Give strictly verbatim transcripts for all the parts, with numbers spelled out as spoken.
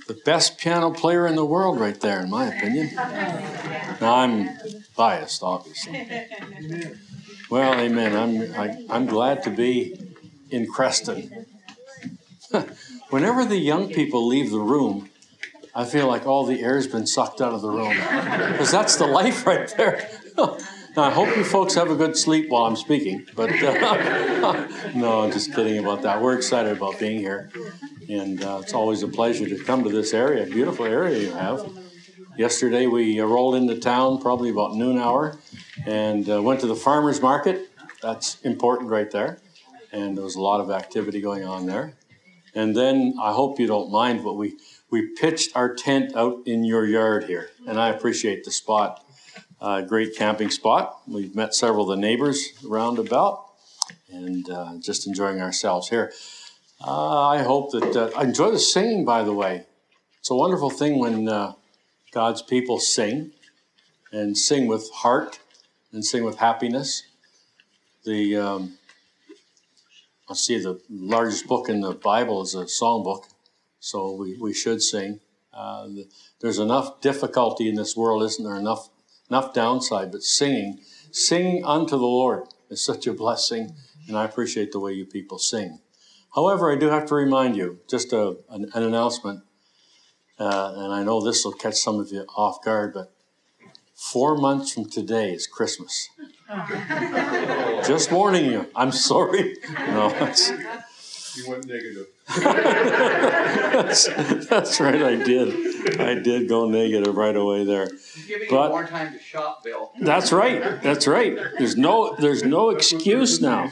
the best piano player in the world right there, in my opinion. Now, I'm biased, obviously. Well, amen. I'm, I, I'm glad to be in Creston. Whenever the young people leave the room, I feel like all the air's been sucked out of the room. Because that's the life right there. Now, I hope you folks have a good sleep while I'm speaking. But uh, no, I'm just kidding about that. We're excited about being here. And uh, it's always a pleasure to come to this area. Beautiful area you have. Yesterday we uh, rolled into town probably about noon hour and uh, went to the farmer's market. That's important right there. And there was a lot of activity going on there. And then I hope you don't mind, but we, we pitched our tent out in your yard here. And I appreciate the spot. Uh, great camping spot. We've met several of the neighbors around about and uh, just enjoying ourselves here. Uh, I hope that, uh, I enjoy the singing, by the way. It's a wonderful thing when uh, God's people sing and sing with heart and sing with happiness. The, um, let's see, the largest book in the Bible is a song book, so we, we should sing. Uh, the, there's enough difficulty in this world, isn't there? Enough, enough downside, but singing, singing unto the Lord is such a blessing, and I appreciate the way you people sing. However, I do have to remind you, just a, an, an announcement, uh, and I know this will catch some of you off guard, but four months from today is Christmas. Just warning you. I'm sorry. No, it's, you went negative. that's, that's right, I did. I did go negative right away there. He's giving but, you more time to shop, Bill. That's right. That's right. There's no, there's no excuse now.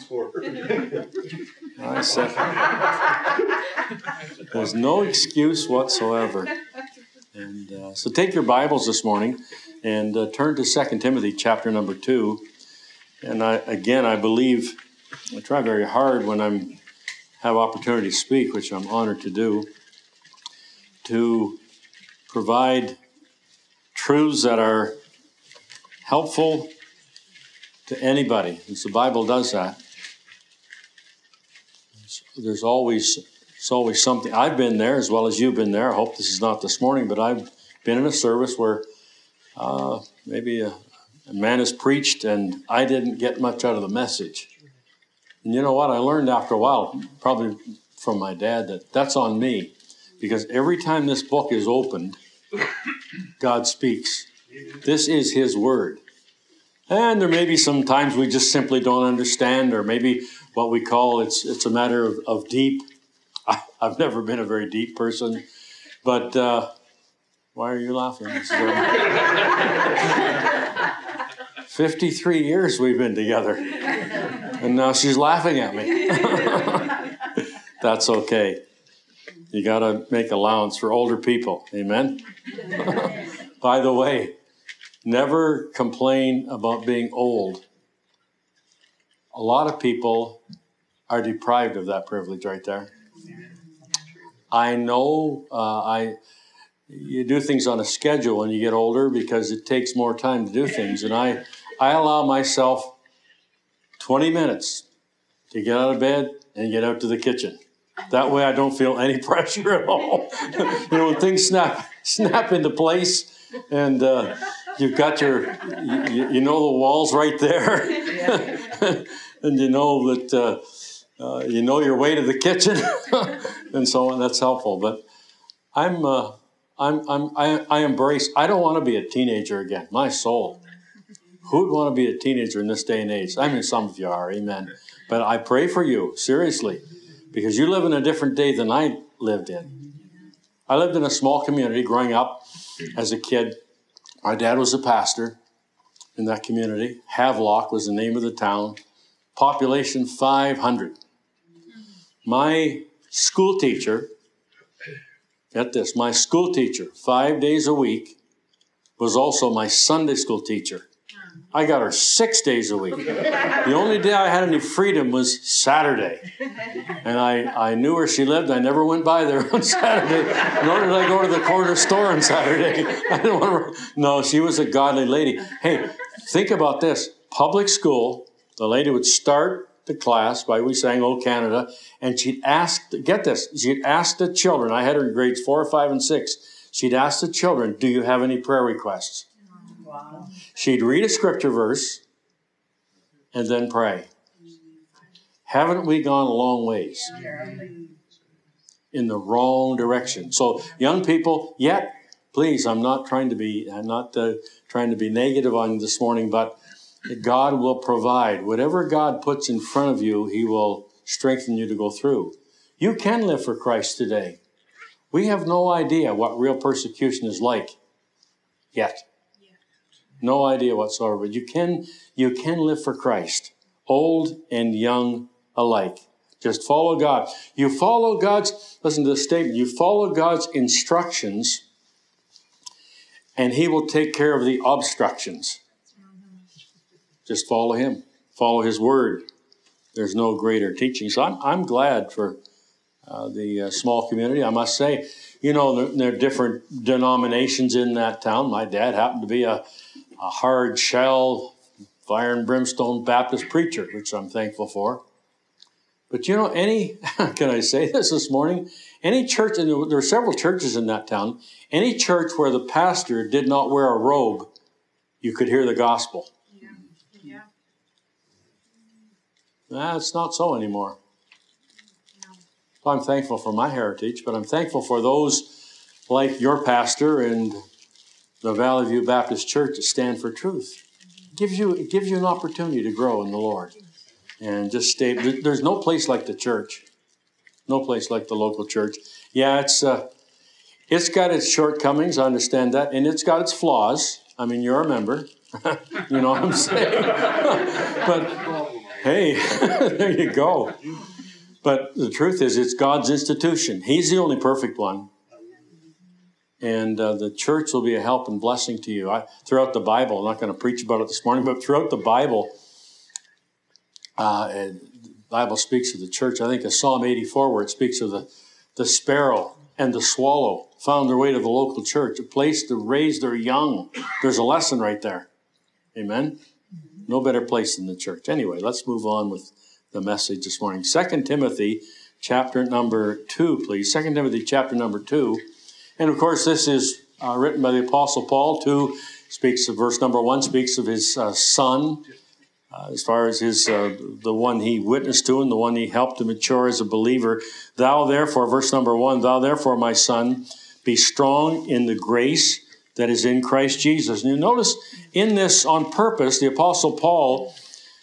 I said, there's no excuse whatsoever. And uh, so take your Bibles this morning and uh, turn to Second Timothy chapter number two. And I, again, I believe, I try very hard when I have opportunity to speak, which I'm honored to do, to provide truths that are helpful to anybody. As the Bible does that. There's always, it's always something. I've been there as well as you've been there. I hope this is not this morning, but I've been in a service where uh, maybe a, a man has preached and I didn't get much out of the message. And you know what? I learned after a while, probably from my dad, that that's on me. Because every time this book is opened, God speaks. This is His Word. And there may be some times we just simply don't understand, or maybe what we call it's it's a matter of, of deep. I, I've never been a very deep person, but uh, why are you laughing? This is, uh, fifty-three years we've been together, and now she's laughing at me. That's okay. You got to make allowance for older people. Amen? By the way, never complain about being old. A lot of people are deprived of that privilege right there. I know uh, I you do things on a schedule when you get older because it takes more time to do things. And I, I allow myself twenty minutes to get out of bed and get out to the kitchen. That way I don't feel any pressure at all. You know, when things snap snap into place and uh, you've got your, you, you know the wall's right there. And you know that, uh, uh, you know your way to the kitchen and so on. That's helpful. But I'm, uh, I'm, I'm, I, I embrace, I don't want to be a teenager again. My soul. Who would want to be a teenager in this day and age? I mean, some of you are, amen. But I pray for you, seriously, because you live in a different day than I lived in. I lived in a small community growing up as a kid. My dad was a pastor in that community. Havelock was the name of the town. Population five hundred. My school teacher, get this, my school teacher, five days a week, was also my Sunday school teacher. I got her six days a week. The only day I had any freedom was Saturday. And I, I knew where she lived. I never went by there on Saturday, nor did I go to the corner store on Saturday. I didn't want to, no, she was a godly lady. Hey, think about this. Public school, the lady would start the class by we sang "Oh Canada," and she'd ask, get this, she'd ask the children, I had her in grades four, five, and six, she'd ask the children, do you have any prayer requests? Wow. She'd read a scripture verse and then pray. Haven't we gone a long ways in the wrong direction? So young people, yet, please, I'm not trying to be, I'm not uh, trying to be negative on you this morning, but God will provide. Whatever God puts in front of you, he will strengthen you to go through. You can live for Christ today. We have no idea what real persecution is like yet. No idea whatsoever. But you can, you can live for Christ, old and young alike. Just follow God. You follow God's, listen to this statement, you follow God's instructions and he will take care of the obstructions. Just follow him. Follow his word. There's no greater teaching. So I'm, I'm glad for uh, the uh, small community. I must say, you know, there, there are different denominations in that town. My dad happened to be a, a hard shell, fire and brimstone Baptist preacher, which I'm thankful for. But you know, any, can I say this this morning? Any church, and there are several churches in that town, any church where the pastor did not wear a robe, you could hear the gospel. Nah, it's not so anymore. So I'm thankful for my heritage, but I'm thankful for those like your pastor and the Valley View Baptist Church that stand for truth. It gives you, it gives you an opportunity to grow in the Lord. And just stay. There's no place like the church. No place like the local church. Yeah, it's uh, it's got its shortcomings, I understand that, and it's got its flaws. I mean, you're a member. You know what I'm saying? But hey, there you go. But the truth is, it's God's institution. He's the only perfect one. And uh, the church will be a help and blessing to you. I, throughout the Bible, I'm not going to preach about it this morning, but throughout the Bible, uh, and the Bible speaks of the church. I think of Psalm eighty-four, where it speaks of the, the sparrow and the swallow found their way to the local church, a place to raise their young. There's a lesson right there. Amen? No better place than the church. Anyway, let's move on with the message this morning. Second Timothy chapter number two, please. Second Timothy chapter number two. And of course, this is uh, written by the Apostle Paul. Two speaks of verse number one, speaks of his uh, son, uh, as far as his uh, the one he witnessed to and the one he helped to mature as a believer. Thou therefore, verse number one, thou therefore, my son, be strong in the grace that is in Christ Jesus. And you notice in this on purpose, the Apostle Paul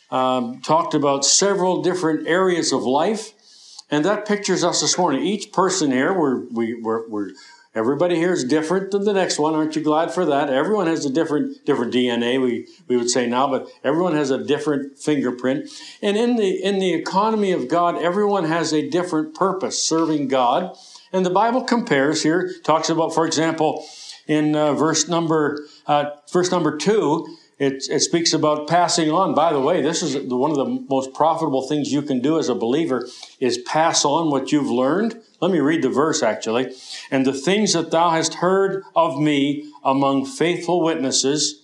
um, talked about several different areas of life, and that pictures us this morning. Each person here, we're, we, we're, we're everybody here is different than the next one. Aren't you glad for that? Everyone has a different different D N A, we, we would say now, but everyone has a different fingerprint. And in the in the economy of God, everyone has a different purpose, serving God. And the Bible compares here, talks about, for example, in uh, verse number uh, verse number two, it, it speaks about passing on. By the way, this is the, one of the most profitable things you can do as a believer is pass on what you've learned. Let me read the verse, actually. And the things that thou hast heard of me among faithful witnesses,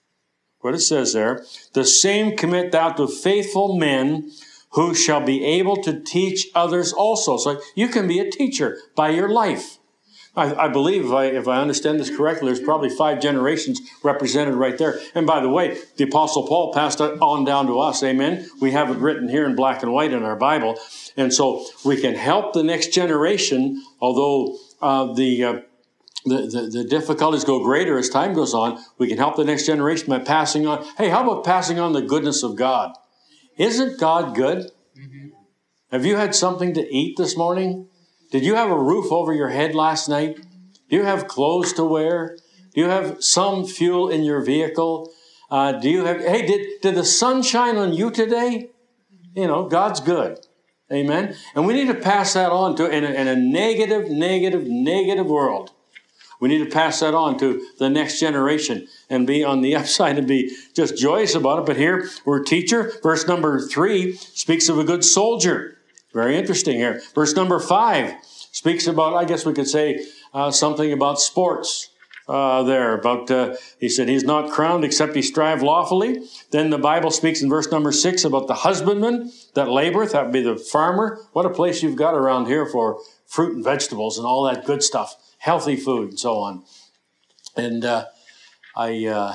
what it says there, the same commit thou to faithful men who shall be able to teach others also. So you can be a teacher by your life. I, I believe, if I, if I understand this correctly, there's probably five generations represented right there. And by the way, the Apostle Paul passed it on down to us. Amen. We have it written here in black and white in our Bible. And so we can help the next generation, although uh, the, uh, the, the the difficulties go greater as time goes on. We can help the next generation by passing on. Hey, how about passing on the goodness of God? Isn't God good? Mm-hmm. Have you had something to eat this morning? Did you have a roof over your head last night? Do you have clothes to wear? Do you have some fuel in your vehicle? Uh, do you have, hey, did, did the sun shine on you today? You know, God's good. Amen. And we need to pass that on to, in a, in a negative, negative, negative world. We need to pass that on to the next generation and be on the upside and be just joyous about it. But here, we're a teacher. Verse number three speaks of a good soldier. Very interesting here. Verse number five speaks about, I guess we could say, uh, something about sports. uh, there about, uh, he said, he's not crowned except he strive lawfully. Then the Bible speaks in verse number six about the husbandman that laboreth. That would be the farmer. What a place you've got around here for fruit and vegetables and all that good stuff, healthy food and so on. And uh, I, uh,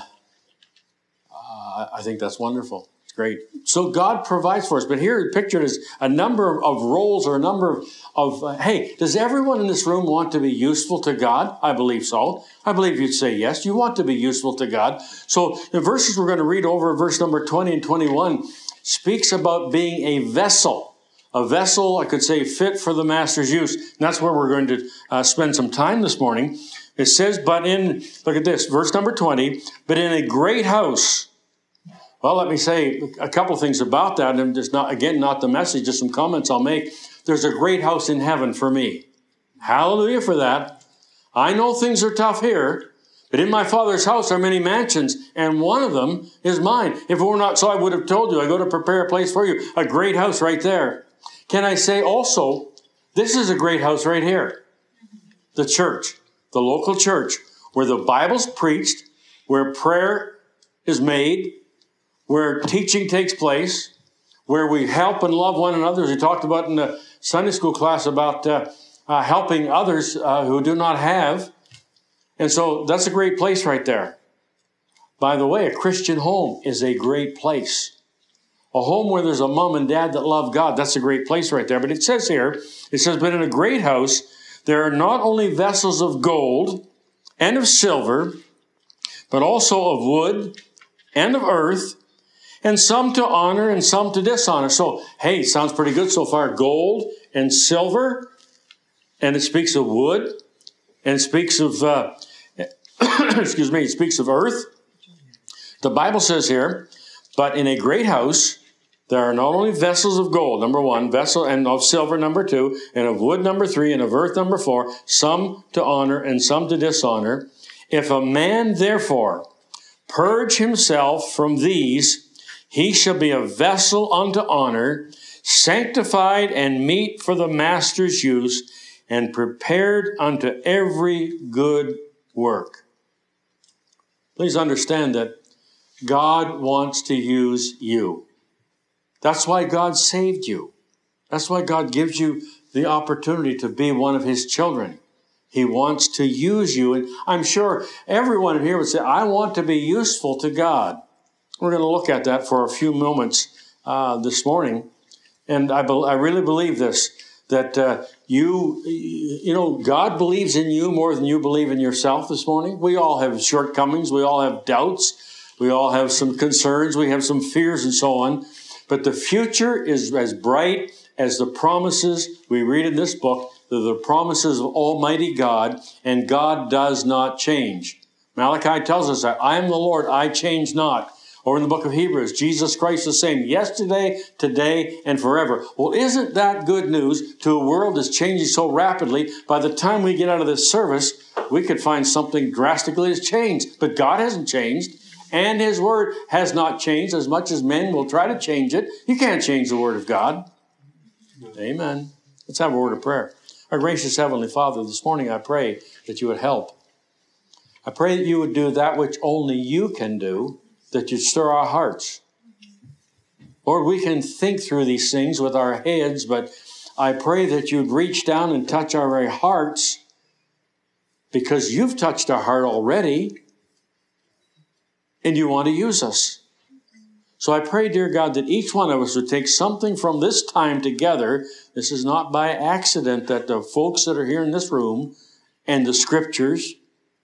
uh, I think that's wonderful. Great. So God provides for us. But here pictured is a number of roles or a number of, of uh, hey, does everyone in this room want to be useful to God? I believe so. I believe you'd say yes. You want to be useful to God. So the verses we're going to read over, verse number twenty and twenty-one, speaks about being a vessel. A vessel, I could say, fit for the master's use. And that's where we're going to uh, spend some time this morning. It says, but in, look at this, verse number twenty, but in a great house. Well, let me say a couple things about that, and just not, again, not the message, just some comments I'll make. There's a great house in heaven for me. Hallelujah for that. I know things are tough here, but in my Father's house are many mansions, and one of them is mine. If it were not so, I would have told you, I go to prepare a place for you. A great house right there. Can I say also, this is a great house right here. The church, the local church, where the Bible's preached, where prayer is made, where teaching takes place, where we help and love one another, as we talked about in the Sunday school class about uh, uh, helping others uh, who do not have. And so that's a great place right there. By the way, a Christian home is a great place. A home where there's a mom and dad that love God, that's a great place right there. But it says here, it says, but in a great house, there are not only vessels of gold and of silver, but also of wood and of earth, and some to honor and some to dishonor. So, hey, sounds pretty good so far. Gold and silver, and it speaks of wood, and it speaks of, uh, excuse me, it speaks of earth. The Bible says here, but in a great house, there are not only vessels of gold, number one, vessel, and of silver, number two, and of wood, number three, and of earth, number four, some to honor and some to dishonor. If a man, therefore, purge himself from these, he shall be a vessel unto honor, sanctified and meet for the master's use, and prepared unto every good work. Please understand that God wants to use you. That's why God saved you. That's why God gives you the opportunity to be one of his children. He wants to use you. And I'm sure everyone here would say, I want to be useful to God. We're going to look at that for a few moments uh, this morning. And I, be- I really believe this, that uh, you, you know, God believes in you more than you believe in yourself this morning. We all have shortcomings. We all have doubts. We all have some concerns. We have some fears and so on. But the future is as bright as the promises we read in this book. They're the promises of Almighty God, and God does not change. Malachi tells us that I am the Lord, I change not. Or in the book of Hebrews, Jesus Christ the same yesterday, today, and forever. Well, isn't that good news to a world that's changing so rapidly? By the time we get out of this service, we could find something drastically has changed. But God hasn't changed, and his word has not changed as much as men will try to change it. You can't change the word of God. Amen. Let's have a word of prayer. Our gracious Heavenly Father, this morning I pray that you would help. I pray that you would do that which only you can do, that you'd stir our hearts. Lord, we can think through these things with our heads, but I pray that you'd reach down and touch our very hearts, because you've touched our heart already, and you want to use us. So I pray, dear God, that each one of us would take something from this time together. This is not by accident that the folks that are here in this room and the scriptures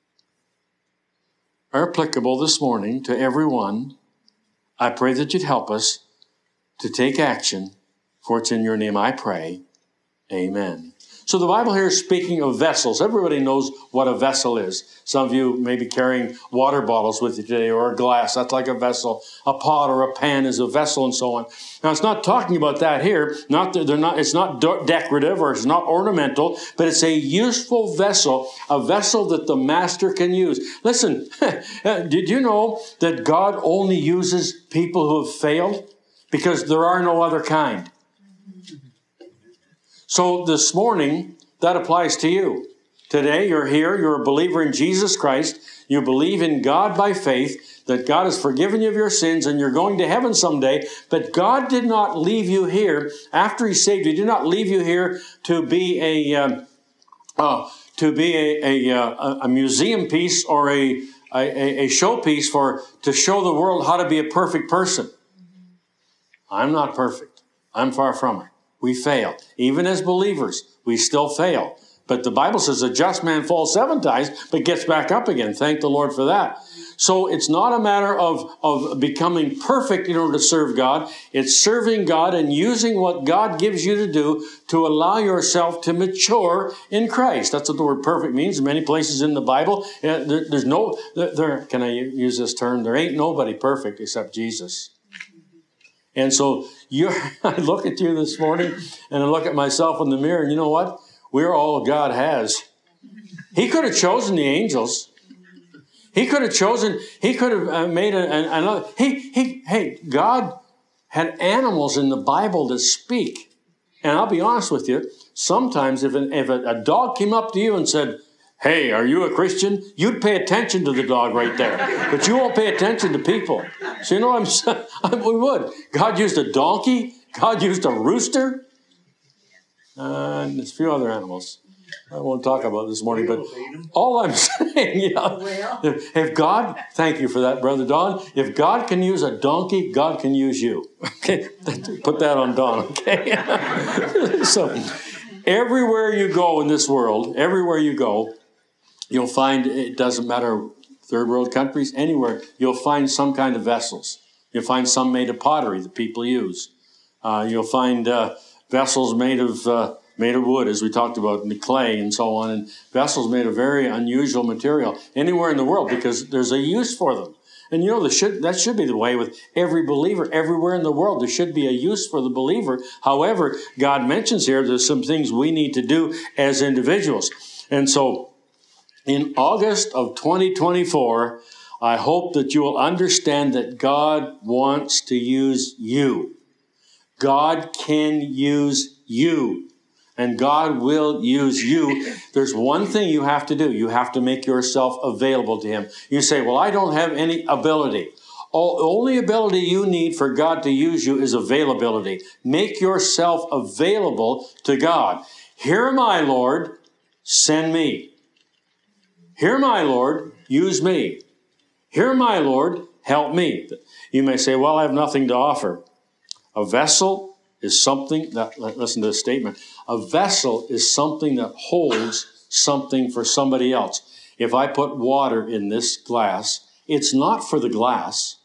are applicable this morning to everyone. I pray that you'd help us to take action, for it's in your name I pray. Amen. So the Bible here is speaking of vessels. Everybody knows what a vessel is. Some of you may be carrying water bottles with you today, or a glass. That's like a vessel. A pot or a pan is a vessel, and so on. Now, it's not talking about that here. Not that they're not. It's not decorative or it's not ornamental, but it's a useful vessel, a vessel that the master can use. Listen, did you know that God only uses people who have failed? Because there are no other kind. So this morning, that applies to you. Today, you're here, you're a believer in Jesus Christ, you believe in God by faith, that God has forgiven you of your sins, and you're going to heaven someday, but God did not leave you here, after He saved you, He did not leave you here to be a, um, uh, to be a, a, a museum piece or a, a, a showpiece for, to show the world how to be a perfect person. I'm not perfect. I'm far from it. We fail. Even as believers, we still fail. But the Bible says a just man falls seven times, but gets back up again. Thank the Lord for that. So it's not a matter of, of becoming perfect in order to serve God. It's serving God and using what God gives you to do to allow yourself to mature in Christ. That's what the word perfect means in many places in the Bible. There, there's no, there, can I use this term? There ain't nobody perfect except Jesus. And so you, I look at you this morning and I look at myself in the mirror, and you know what? We're all God has. He could have chosen the angels. He could have chosen, he could have uh, made a, an, another. He, he, hey, God had animals in the Bible that speak. And I'll be honest with you, sometimes if, an, if a, a dog came up to you and said, hey, are you a Christian? You'd pay attention to the dog right there. But you won't pay attention to people. So you know what I'm saying? We would. God used a donkey. God used a rooster. Uh, and there's a few other animals I won't talk about this morning, but all I'm saying, yeah, if, if God, thank you for that, Brother Don, if God can use a donkey, God can use you. Okay, put that on Don, okay? So, everywhere you go in this world, everywhere you go, you'll find, it doesn't matter, third world countries, anywhere, you'll find some kind of vessels. You'll find some made of pottery that people use. Uh, you'll find uh, vessels made of uh, made of wood, as we talked about, and the clay and so on, and vessels made of very unusual material anywhere in the world because there's a use for them. And you know, there should, that should be the way with every believer. Everywhere in the world, there should be a use for the believer. However, God mentions here there's some things we need to do as individuals. And so, in August of twenty twenty-four, I hope that you will understand that God wants to use you. God can use you. And God will use you. There's one thing you have to do. You have to make yourself available to Him. You say, well, I don't have any ability. All, only ability you need for God to use you is availability. Make yourself available to God. Here am I, Lord. Send me. Here am I, Lord. Use me. Here am I, Lord. Help me. You may say, well, I have nothing to offer. A vessel is something that, listen to this statement, a vessel is something that holds something for somebody else. If I put water in this glass, it's not for the glass,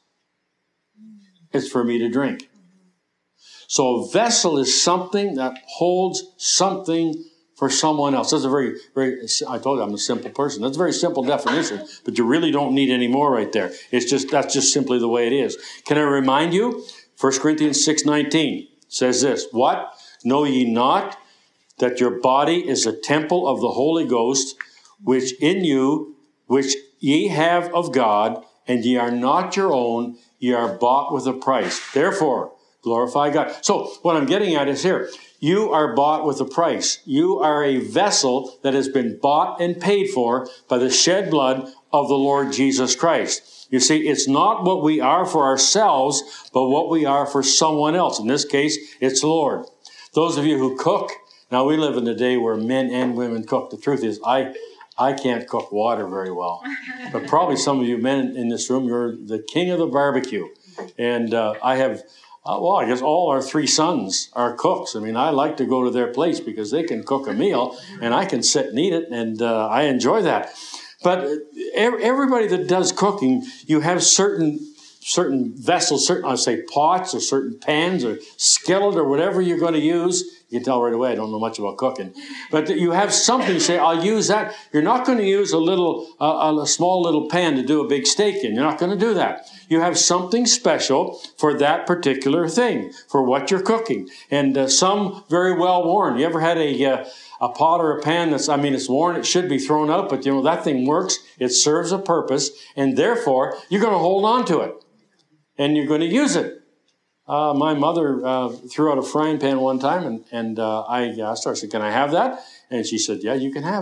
it's for me to drink. So a vessel is something that holds something for someone else. That's a very, very, I told you I'm a simple person. That's a very simple definition, but you really don't need any more right there. It's just, that's just simply the way it is. Can I remind you? First Corinthians six nineteen says this, what? Know ye not that your body is a temple of the Holy Ghost, which in you, which ye have of God, and ye are not your own, ye are bought with a price. Therefore, glorify God. So what I'm getting at is here, you are bought with a price. You are a vessel that has been bought and paid for by the shed blood of the Lord Jesus Christ. You see, it's not what we are for ourselves, but what we are for someone else. In this case, it's the Lord. Those of you who cook, now we live in a day where men and women cook. The truth is, I I can't cook water very well. But probably some of you men in this room, you're the king of the barbecue. And uh, I have, uh, well, I guess all our three sons are cooks. I mean, I like to go to their place because they can cook a meal, and I can sit and eat it, and uh, I enjoy that. But everybody that does cooking, you have certain certain vessels, certain, I say pots or certain pans or skillet or whatever you're going to use. You can tell right away I don't know much about cooking. But you have something, you say, I'll use that. You're not going to use a little, uh, a small little pan to do a big steak in. You're not going to do that. You have something special for that particular thing, for what you're cooking. And uh, some very well worn. You ever had a... Uh, A pot or a pan that's, I mean, it's worn, it should be thrown out, but you know, that thing works, it serves a purpose, and therefore, you're going to hold on to it, and you're going to use it. Uh, my mother uh, threw out a frying pan one time, and, and uh, I asked her, I said, can I have that? And she said, yeah, you can have it.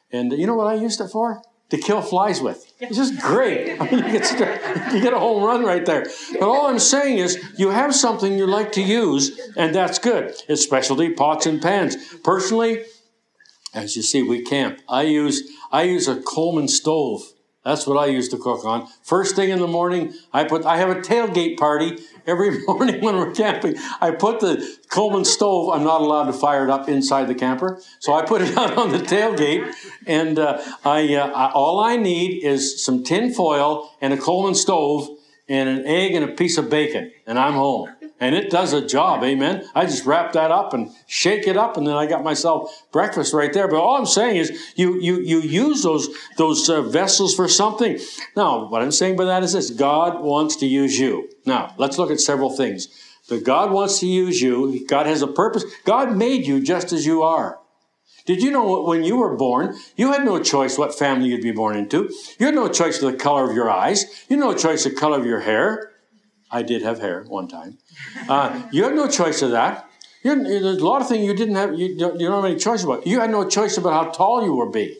And you know what I used it for? To kill flies with. It's just great. I mean, you, get, you get a home run right there. But all I'm saying is you have something you like to use, and that's good. It's specialty pots and pans. Personally, as you see, we camp. I use I use a Coleman stove. That's what I used to cook on. First thing in the morning, I put. I have a tailgate party every morning when we're camping. I put the Coleman stove. I'm not allowed to fire it up inside the camper, so I put it out on the tailgate. And uh, I, uh, I all I need is some tin foil and a Coleman stove and an egg and a piece of bacon, and I'm home. And it does a job, amen. I just wrap that up and shake it up, and then I got myself breakfast right there. But all I'm saying is you you you use those those uh, vessels for something. Now, what I'm saying by that is this: God wants to use you. Now, let's look at several things. That God wants to use you. God has a purpose. God made you just as you are. Did you know when you were born, you had no choice what family you'd be born into. You had no choice of the color of your eyes. You had no choice of the color of your hair. I did have hair one time. Uh, you had no choice of that. You had, there's a lot of things you didn't have. You don't, you don't have any choice about. You had no choice about how tall you were be.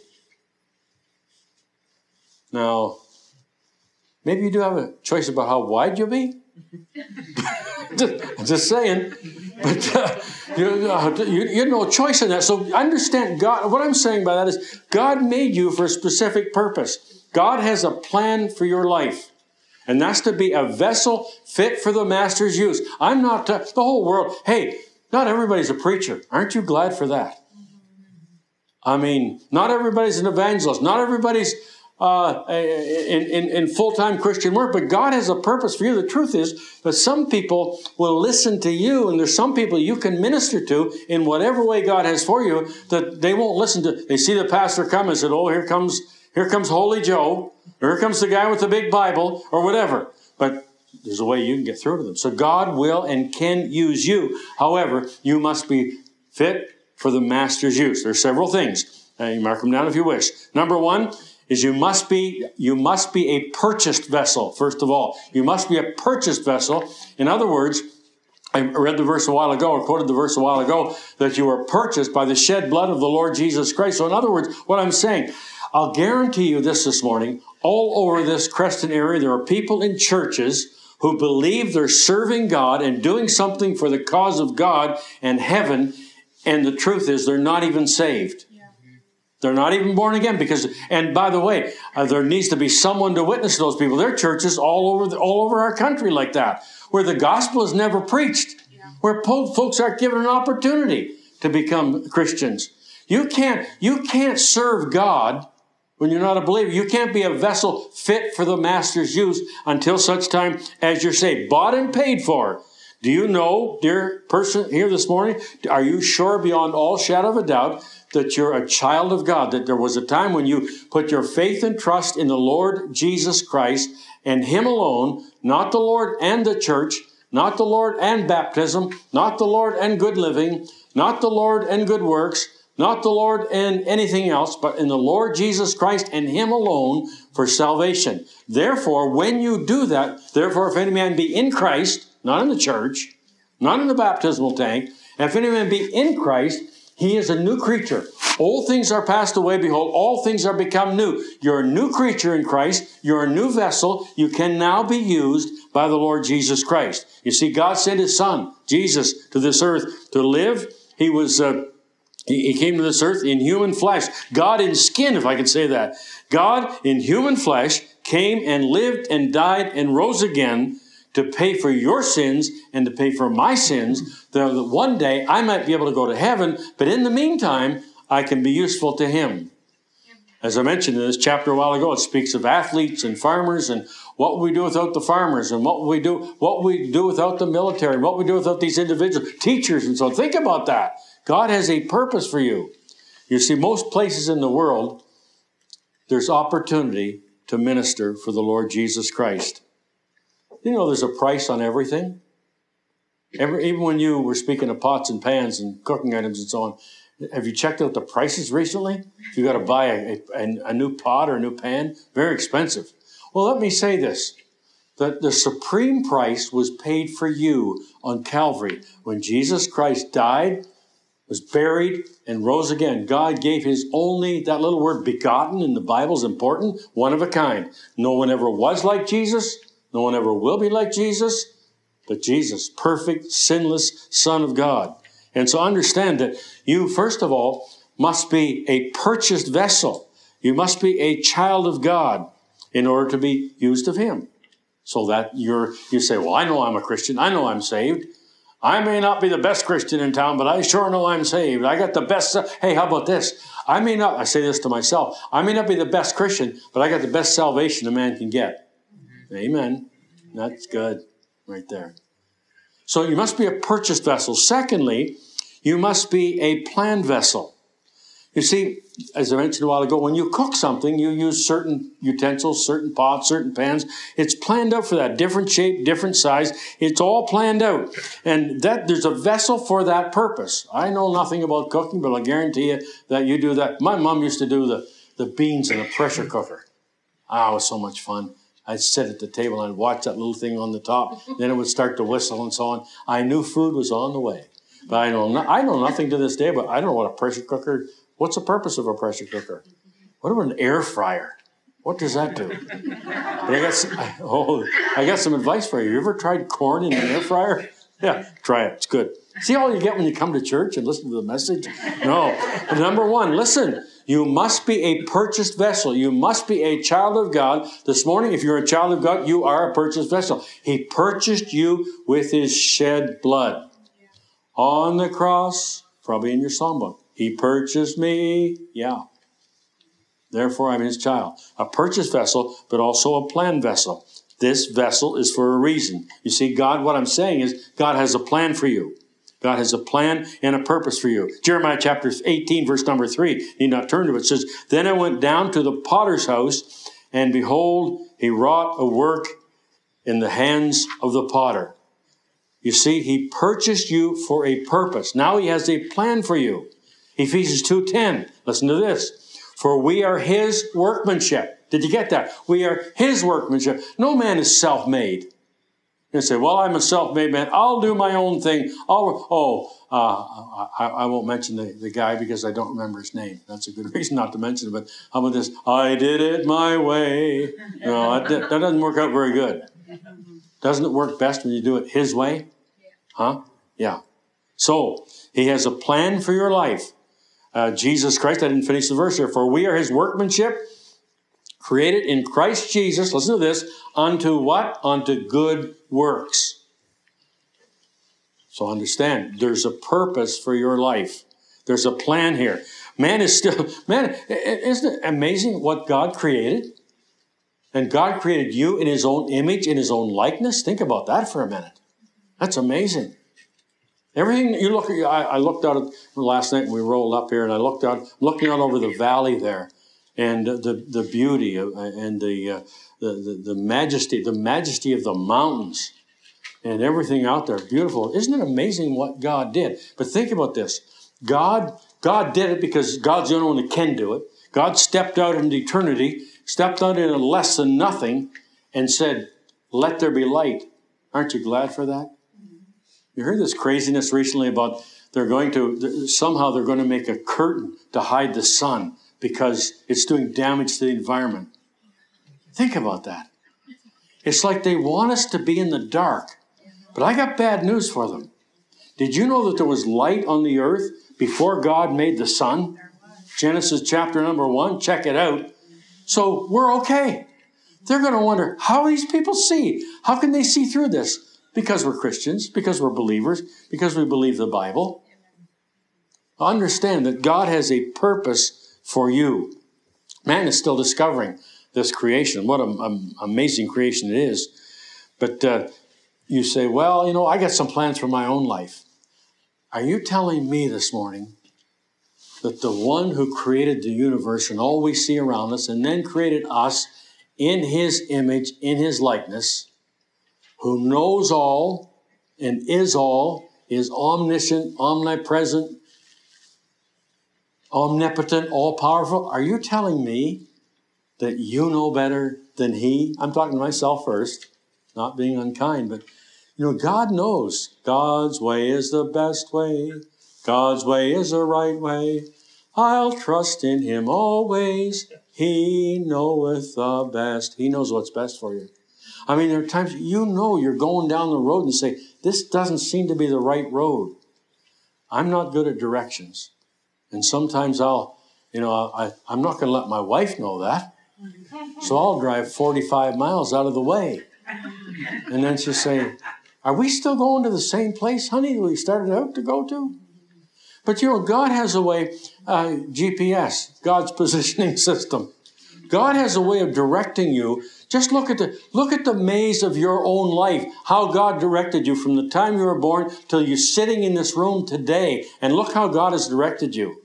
Now, maybe you do have a choice about how wide you'll be. just, just saying. But uh, you, uh, you, you had no choice in that. So understand, God. What I'm saying by that is God made you for a specific purpose. God has a plan for your life. And that's to be a vessel fit for the master's use. I'm not, uh, the whole world, hey, not everybody's a preacher. Aren't you glad for that? I mean, not everybody's an evangelist. Not everybody's uh, in, in, in full-time Christian work. But God has a purpose for you. The truth is that some people will listen to you, and there's some people you can minister to in whatever way God has for you that they won't listen to. They see the pastor come and said, oh, here comes, here comes Holy Joe. Here comes the guy with the big Bible or whatever. But there's a way you can get through to them. So God will and can use you. However, you must be fit for the master's use. There's several things. Uh, you mark them down if you wish. Number one is you must be you must be a purchased vessel, first of all. You must be a purchased vessel. In other words, I read the verse a while ago, or quoted the verse a while ago, that you were purchased by the shed blood of the Lord Jesus Christ. So in other words, what I'm saying, I'll guarantee you this this morning, all over this Creston area, there are people in churches who believe they're serving God and doing something for the cause of God and heaven, and the truth is they're not even saved. Yeah. They're not even born again because, and by the way, uh, there needs to be someone to witness to those people. There are churches all over the, all over our country like that, where the gospel is never preached, yeah. where po- folks aren't given an opportunity to become Christians. You can't, you can't serve God when you're not a believer. You can't be a vessel fit for the master's use until such time as you're saved. Bought and paid for. Do you know, dear person here this morning, are you sure beyond all shadow of a doubt that you're a child of God? That there was a time when you put your faith and trust in the Lord Jesus Christ and Him alone, not the Lord and the church, not the Lord and baptism, not the Lord and good living, not the Lord and good works, not the Lord and anything else, but in the Lord Jesus Christ and Him alone for salvation. Therefore, when you do that, therefore, if any man be in Christ, not in the church, not in the baptismal tank, and if any man be in Christ, he is a new creature. Old things are passed away. Behold, all things are become new. You're a new creature in Christ. You're a new vessel. You can now be used by the Lord Jesus Christ. You see, God sent His Son, Jesus, to this earth to live. He was... Uh, He came to this earth in human flesh. God in skin, if I can say that. God in human flesh came and lived and died and rose again to pay for your sins and to pay for my sins, that one day I might be able to go to heaven, but in the meantime, I can be useful to Him. As I mentioned in this chapter a while ago, it speaks of athletes and farmers and what we do without the farmers and what we do, what we do without the military and what we do without these individuals, teachers and so on. Think about that. God has a purpose for you. You see, most places in the world, there's opportunity to minister for the Lord Jesus Christ. You know there's a price on everything? Every, even when you were speaking of pots and pans and cooking items and so on, have you checked out the prices recently? If you got to buy a, a, a new pot or a new pan, very expensive. Well, let me say this, that the supreme price was paid for you on Calvary when Jesus Christ died was buried, and rose again. God gave his only, that little word begotten in the Bible is important, one of a kind. No one ever was like Jesus. No one ever will be like Jesus. But Jesus, perfect, sinless Son of God. And so understand that you, first of all, must be a purchased vessel. You must be a child of God in order to be used of him. So that you're, you say, well, I know I'm a Christian. I know I'm saved. I may not be the best Christian in town, but I sure know I'm saved. I got the best. Hey, how about this? I may not, I say this to myself, I may not be the best Christian, but I got the best salvation a man can get. Amen. That's good right there. So you must be a purchased vessel. Secondly, you must be a planned vessel. You see, as I mentioned a while ago, when you cook something, you use certain utensils, certain pots, certain pans. It's planned out for that. Different shape, different size. It's all planned out. And that there's a vessel for that purpose. I know nothing about cooking, but I guarantee you that you do that. My mom used to do the, the beans in a pressure cooker. Ah, it was so much fun. I'd sit at the table and I'd watch that little thing on the top. Then it would start to whistle and so on. I knew food was on the way. But I know, no, I know nothing to this day, but I don't know what a pressure cooker. What's the purpose of a pressure cooker? What about an air fryer? What does that do? But I got some, oh, I got some advice for you. You ever tried corn in an air fryer? Yeah, try it. It's good. See all you get when you come to church and listen to the message? No. But number one, listen. You must be a purchased vessel. You must be a child of God. This morning, if you're a child of God, you are a purchased vessel. He purchased you with his shed blood. On the cross, probably in your songbook. He purchased me. Yeah. Therefore, I'm his child. A purchased vessel, but also a planned vessel. This vessel is for a reason. You see, God, what I'm saying is, God has a plan for you. God has a plan and a purpose for you. Jeremiah chapter eighteen, verse number three. You need not turn to it. It says, then I went down to the potter's house, and behold, he wrought a work in the hands of the potter. You see, he purchased you for a purpose. Now he has a plan for you. Ephesians two ten. Listen to this. For we are his workmanship. Did you get that? We are his workmanship. No man is self-made. You say, well, I'm a self-made man. I'll do my own thing. I'll, oh, uh, I, I won't mention the, the guy because I don't remember his name. That's a good reason not to mention it. But how about this? I did it my way. No, that, that doesn't work out very good. Doesn't it work best when you do it his way? Huh? Yeah. So, he has a plan for your life. Uh, Jesus Christ, I didn't finish the verse here. For we are his workmanship, created in Christ Jesus, listen to this, unto what? Unto good works. So understand, there's a purpose for your life. There's a plan here. Man is still, man, isn't it amazing what God created? And God created you in his own image, in his own likeness. Think about that for a minute. That's amazing. Everything you look at, I, I looked out at, last night when we rolled up here, and I looked out, looking out over the valley there, and the the beauty of, and the, uh, the the the majesty, the majesty of the mountains, and everything out there, beautiful. Isn't it amazing what God did? But think about this: God God did it because God's the only one that can do it. God stepped out into eternity, stepped out into less than nothing, and said, "Let there be light." Aren't you glad for that? You heard this craziness recently about they're going to, somehow they're going to make a curtain to hide the sun because it's doing damage to the environment. Think about that. It's like they want us to be in the dark. But I got bad news for them. Did you know that there was light on the earth before God made the sun? Genesis chapter number one, check it out. So we're okay. They're going to wonder, how do these people see? How can they see through this? Because we're Christians, because we're believers, because we believe the Bible. Understand that God has a purpose for you. Man is still discovering this creation. What an amazing creation it is. But uh, you say, well, you know, I got some plans for my own life. Are you telling me this morning that the one who created the universe and all we see around us and then created us in his image, in his likeness, who knows all and is all, is omniscient, omnipresent, omnipotent, all-powerful. Are you telling me that you know better than he? I'm talking to myself first, not being unkind, but, you know, God knows. God's way is the best way. God's way is the right way. I'll trust in him always. He knoweth the best. He knows what's best for you. I mean, there are times you know you're going down the road and say, this doesn't seem to be the right road. I'm not good at directions. And sometimes I'll, you know, I, I'm not going to let my wife know that. So I'll drive forty-five miles out of the way. And then she'll say, are we still going to the same place, honey, that we started out to go to? But, you know, God has a way, uh, G P S, God's positioning system. God has a way of directing you. Just look at the look at the maze of your own life, how God directed you from the time you were born till you're sitting in this room today, and look how God has directed you.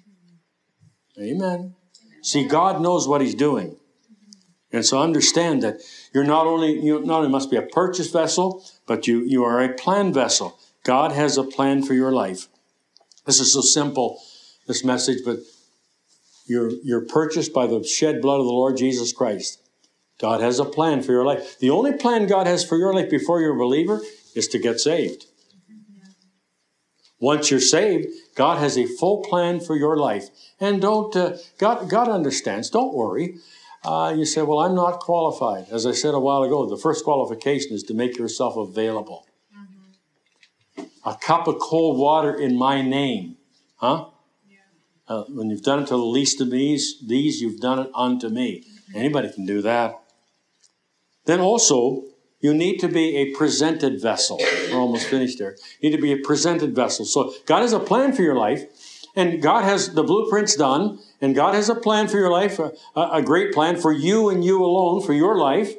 Amen. See, God knows what he's doing. And so understand that you're not only, you not only must be a purchased vessel, but you, you are a planned vessel. God has a plan for your life. This is so simple, this message, but you're, you're purchased by the shed blood of the Lord Jesus Christ. God has a plan for your life. The only plan God has for your life before you're a believer is to get saved. Once you're saved, God has a full plan for your life. And don't, uh, God, God understands. Don't worry. Uh, you say, well, I'm not qualified. As I said a while ago, the first qualification is to make yourself available. Mm-hmm. A cup of cold water in my name. Huh? Yeah. Uh, when you've done it to the least of these, these you've done it unto me. Mm-hmm. Anybody can do that. Then also, you need to be a presented vessel. We're almost finished there. You need to be a presented vessel. So God has a plan for your life, and God has the blueprints done, and God has a plan for your life, a, a great plan for you and you alone, for your life.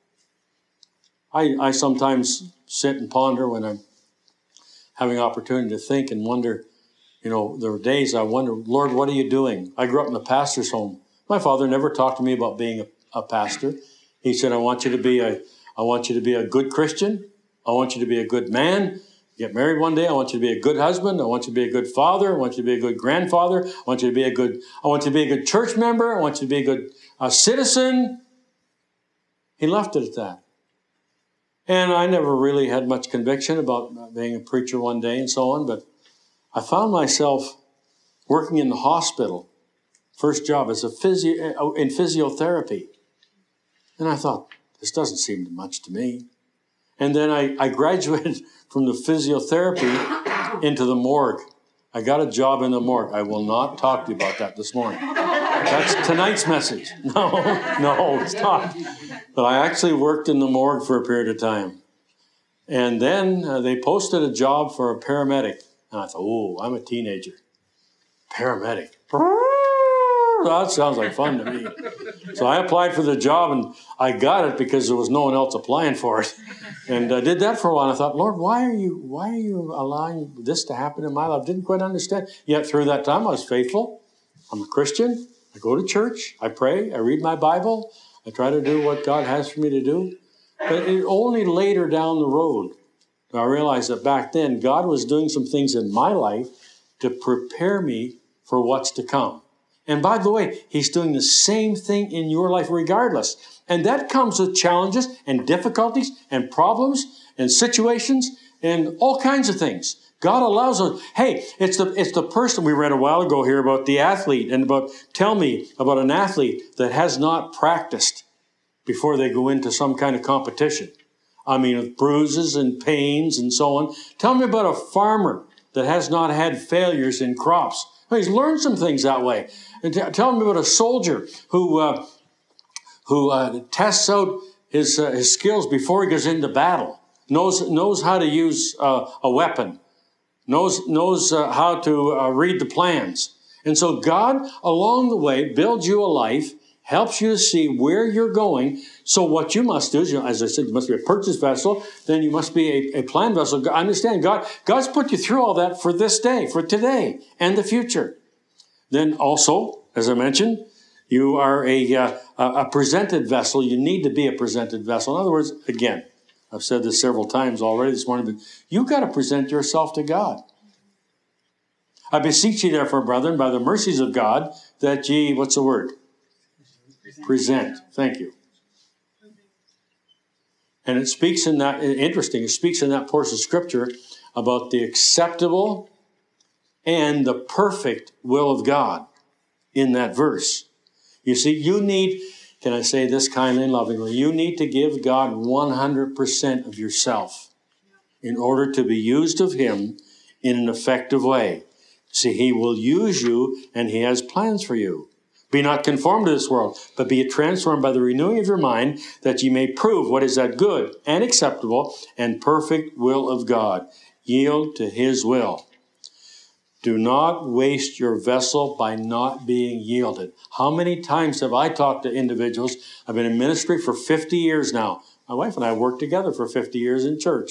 I, I sometimes sit and ponder when I'm having opportunity to think and wonder, you know, there are days I wonder, Lord, what are you doing? I grew up in a pastor's home. My father never talked to me about being a, a pastor. He said, I want you to be a I want you to be a good Christian. I want you to be a good man. Get married one day. I want you to be a good husband. I want you to be a good father. I want you to be a good grandfather. I want you to be a good, I want you to be a good church member. I want you to be a good uh, citizen. He left it at that. And I never really had much conviction about being a preacher one day and so on, but I found myself working in the hospital. First job as a physio, in physiotherapy. And I thought, this doesn't seem much to me. And then I, I graduated from the physiotherapy into the morgue. I got a job in the morgue. I will not talk to you about that this morning. That's tonight's message. No, no, it's not. But I actually worked in the morgue for a period of time. And then uh, they posted a job for a paramedic. And I thought, oh, I'm a teenager. Paramedic. That sounds like fun to me. So I applied for the job, and I got it because there was no one else applying for it. And I did that for a while. And I thought, Lord, why are you why are you allowing this to happen in my life? I didn't quite understand. Yet through that time, I was faithful. I'm a Christian. I go to church. I pray. I read my Bible. I try to do what God has for me to do. But it only later down the road, I realized that back then, God was doing some things in my life to prepare me for what's to come. And by the way, he's doing the same thing in your life regardless. And that comes with challenges and difficulties and problems and situations and all kinds of things. God allows us. Hey, it's the it's the person we read a while ago here about the athlete and about, tell me about an athlete that has not practiced before they go into some kind of competition. I mean, with bruises and pains and so on. Tell me about a farmer that has not had failures in crops. Well, he's learned some things that way. And t- tell me about a soldier who uh, who uh, tests out his uh, his skills before he goes into battle. Knows knows how to use uh, a weapon. Knows knows uh, how to uh, read the plans. And so God, along the way, builds you a life, helps you to see where you're going. So what you must do is, you know, as I said, you must be a purchased vessel. Then you must be a, a planned vessel. Understand, God, God's put you through all that for this day, for today, and the future. Then also, as I mentioned, you are a, uh, a presented vessel. You need to be a presented vessel. In other words, again, I've said this several times already this morning, but you've got to present yourself to God. I beseech you therefore, brethren, by the mercies of God, that ye, what's the word? Present. Present. Thank you. And it speaks in that, interesting, it speaks in that portion of Scripture about the acceptable and the perfect will of God in that verse. You see, you need, can I say this kindly and lovingly, you need to give God one hundred percent of yourself in order to be used of him in an effective way. See, he will use you, and he has plans for you. Be not conformed to this world, but be transformed by the renewing of your mind, that ye may prove what is that good and acceptable and perfect will of God. Yield to his will. Do not waste your vessel by not being yielded. How many times have I talked to individuals? I've been in ministry for fifty years now. My wife and I worked together for fifty years in church.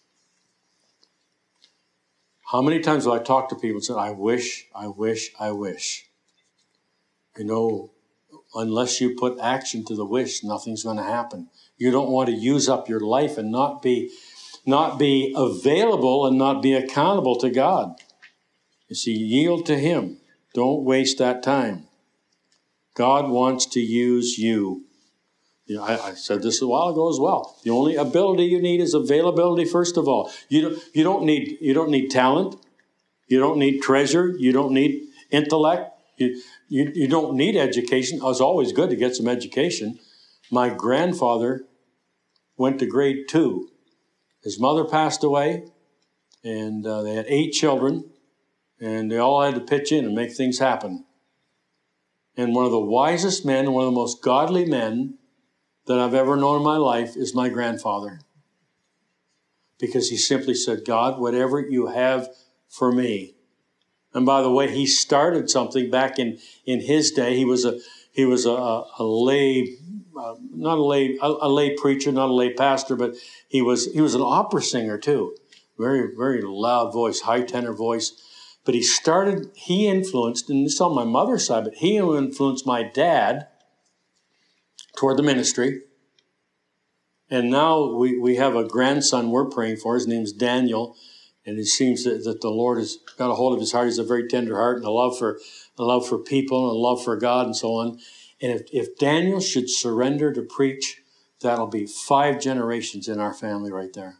How many times have I talked to people and said, I wish, I wish, I wish. You know, unless you put action to the wish, nothing's going to happen. You don't want to use up your life and not be, not be available and not be accountable to God. You see, yield to him. Don't waste that time. God wants to use you. You know, I, I said this a while ago as well. The only ability you need is availability, first of all. You don't, you don't need, you don't need talent. You don't need treasure. You don't need intellect. You, you, you don't need education. It was always good to get some education. My grandfather went to grade two. His mother passed away, and uh, they had eight children, and they all had to pitch in and make things happen. And one of the wisest men, one of the most godly men that I've ever known in my life is my grandfather. Because he simply said, God, whatever you have for me. And by the way, he started something back in, in his day. He was a he was a, a lay, uh, not a lay a, a lay preacher, not a lay pastor, but he was he was an opera singer too. Very, very loud voice, high tenor voice. But he started, he influenced, and this is on my mother's side, but he influenced my dad toward the ministry. And now we, we have a grandson we're praying for. His name's Daniel. And it seems that, that the Lord has got a hold of his heart. He's a very tender heart and a love for a love for people and a love for God and so on. And if, if Daniel should surrender to preach, that'll be five generations in our family right there.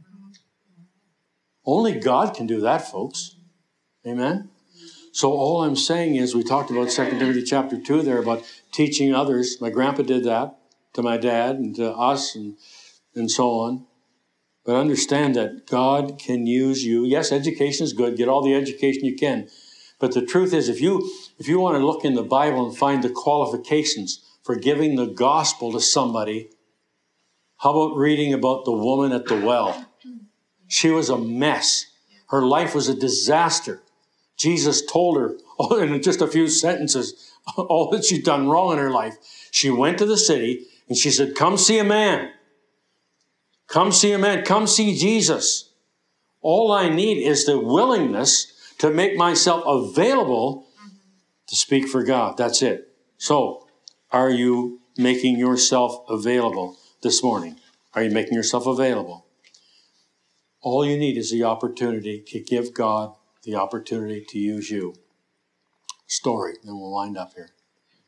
Only God can do that, folks. Amen? So all I'm saying is, we talked about Second Timothy chapter two there about teaching others. My grandpa did that to my dad and to us and, and so on. But understand that God can use you. Yes, education is good. Get all the education you can. But the truth is, if you if you want to look in the Bible and find the qualifications for giving the gospel to somebody, how about reading about the woman at the well? She was a mess. Her life was a disaster. Jesus told her, oh, in just a few sentences, all that she'd done wrong in her life. She went to the city and she said, come see a man. Come see a man. Come see Jesus. All I need is the willingness to make myself available to speak for God. That's it. So, are you making yourself available this morning? Are you making yourself available? All you need is the opportunity to give God the opportunity to use you. Story, then we'll wind up here.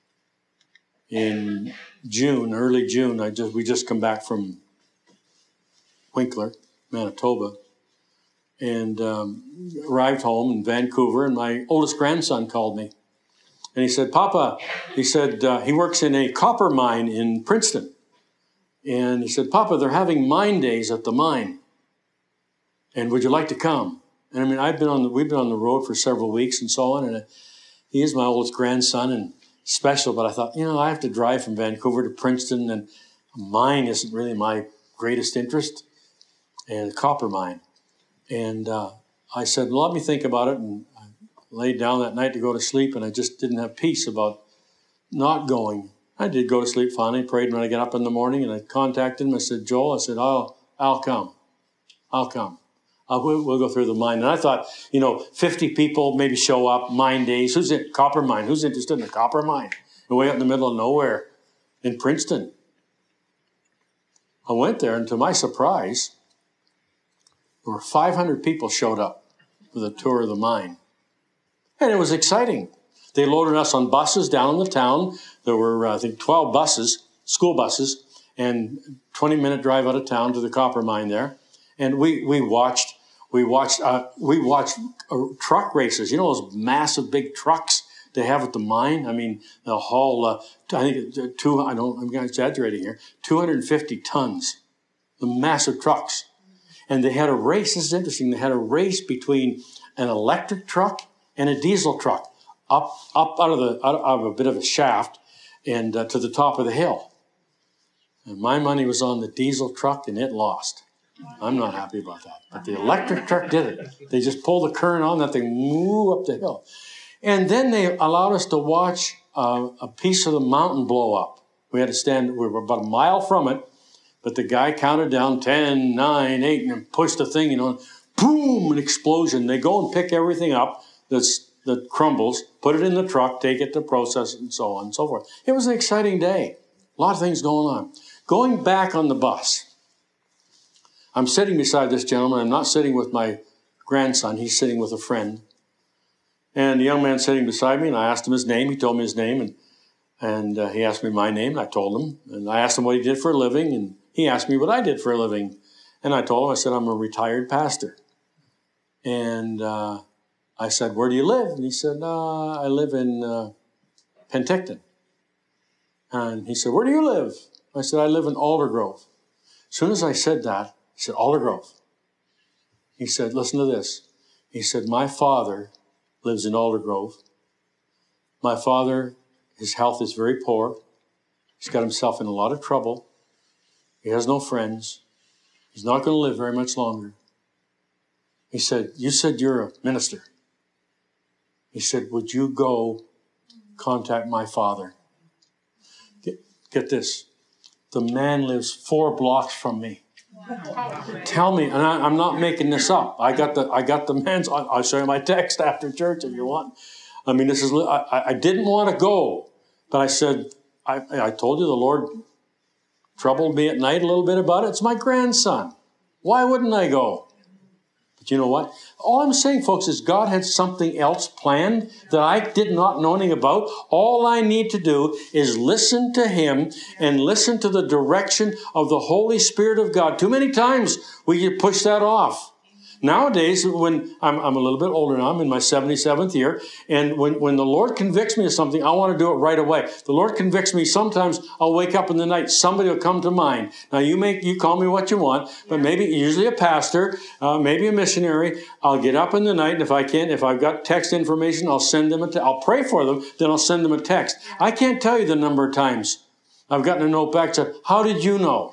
In June, early June, I just we just come back from Winkler, Manitoba, and um, arrived home in Vancouver, and my oldest grandson called me. And he said, Papa, he said, uh, he works in a copper mine in Princeton. And he said, Papa, they're having mine days at the mine. And would you like to come? And I mean, I've been on the, we've been on the road for several weeks and so on. And uh, he is my oldest grandson and special. But I thought, you know, I have to drive from Vancouver to Princeton, and mine isn't really my greatest interest. And a copper mine. And uh, I said, well, let me think about it. And I laid down that night to go to sleep, and I just didn't have peace about not going. I did go to sleep finally, prayed when I got up in the morning, and I contacted him. I said, Joel, I said, I'll, I'll come. I'll come. I'll, we'll, we'll go through the mine. And I thought, you know, fifty people maybe show up, mine days. Who's in copper mine? Who's interested in a copper mine? And way up in the middle of nowhere in Princeton. I went there, and to my surprise, there were five hundred people showed up for the tour of the mine. And it was exciting. They loaded us on buses down in the town. There were, uh, I think, twelve buses, school buses, and twenty-minute drive out of town to the copper mine there. And we, we watched We watched uh, we watched uh, truck races. You know those massive big trucks they have at the mine? I mean, they'll haul, uh, I think, two, I don't, I'm exaggerating here, two hundred fifty tons. The massive trucks. And they had a race, this is interesting, they had a race between an electric truck and a diesel truck up up out of the out of a bit of a shaft and uh, to the top of the hill. And my money was on the diesel truck and it lost. I'm not happy about that. But the electric truck did it. They just pulled the current on, that thing moved up the hill. And then they allowed us to watch uh, a piece of the mountain blow up. We had to stand, we were about a mile from it, but the guy counted down ten, nine, eight, and then pushed the thing, you know, boom, an explosion. They go and pick everything up that's, that crumbles, put it in the truck, take it to process it, and so on and so forth. It was an exciting day. A lot of things going on. Going back on the bus, I'm sitting beside this gentleman. I'm not sitting with my grandson. He's sitting with a friend. And the young man sitting beside me, and I asked him his name. He told me his name, and, and uh, he asked me my name, and I told him. And I asked him what he did for a living, and he asked me what I did for a living. And I told him, I said, I'm a retired pastor. And uh, I said, where do you live? And he said, uh, I live in uh, Penticton. And he said, where do you live? I said, I live in Aldergrove. As soon as I said that, he said, Aldergrove. He said, listen to this. He said, my father lives in Aldergrove. My father, his health is very poor. He's got himself in a lot of trouble. He has no friends. He's not going to live very much longer. He said, you said you're a minister. He said, would you go contact my father? Get, get this. The man lives four blocks from me. Tell me, and I, I'm not making this up. I got the I got the man's. I'll, I'll show you my text after church if you want. I mean, this is. I, I didn't want to go, but I said, I, I told you the Lord troubled me at night a little bit about it. It's my grandson. Why wouldn't I go? But you know what? All I'm saying, folks, is God had something else planned that I did not know anything about. All I need to do is listen to Him and listen to the direction of the Holy Spirit of God. Too many times we push that off. Nowadays, when I'm, I'm a little bit older now, I'm in my seventy-seventh year, and when, when the Lord convicts me of something, I want to do it right away. The Lord convicts me, sometimes I'll wake up in the night, somebody will come to mind. Now, you make you call me what you want, but maybe, usually a pastor, uh, maybe a missionary. I'll get up in the night, and if I can't, if I've got text information, I'll send them a text. I'll pray for them, then I'll send them a text. I can't tell you the number of times I've gotten a note back that said, how did you know?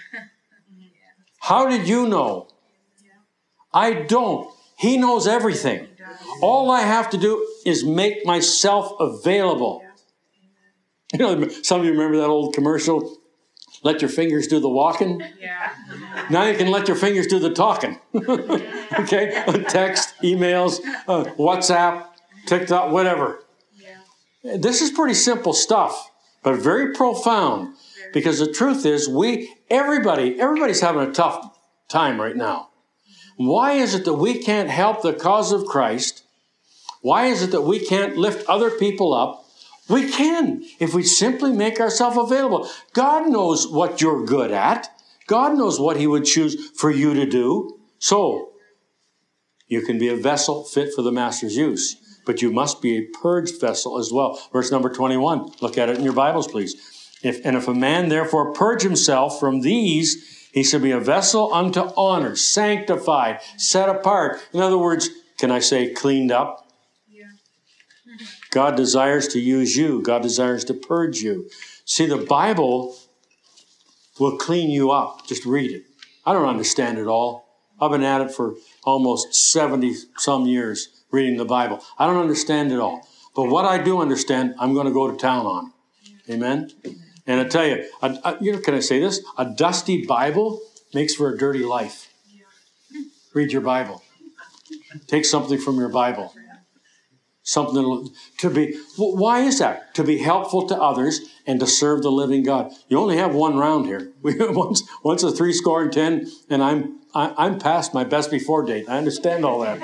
How did you know? I don't. He knows everything. All I have to do is make myself available. You know, some of you remember that old commercial, let your fingers do the walking? Yeah. Now you can let your fingers do the talking. Okay? Text, emails, uh, WhatsApp, TikTok, whatever. Yeah. This is pretty simple stuff, but very profound. Because the truth is, we, everybody, everybody's having a tough time right now. Why is it that we can't help the cause of Christ? Why is it that we can't lift other people up? We can, if we simply make ourselves available. God knows what you're good at. God knows what He would choose for you to do. So, you can be a vessel fit for the Master's use. But you must be a purged vessel as well. Verse number twenty-one. Look at it in your Bibles, please. If, and if a man therefore purge himself from these, he should be a vessel unto honor, sanctified, set apart. In other words, can I say cleaned up? Yeah. God desires to use you. God desires to purge you. See, the Bible will clean you up. Just read it. I don't understand it all. I've been at it for almost seventy some years reading the Bible. I don't understand it all. But what I do understand, I'm going to go to town on. Amen? And I tell you, a, a, you know, can I say this? A dusty Bible makes for a dirty life. Read your Bible. Take something from your Bible. Something to be, why is that? To be helpful to others and to serve the living God. You only have one round here. We once, once a three score and ten, and I'm I, I'm past my best before date. I understand all that.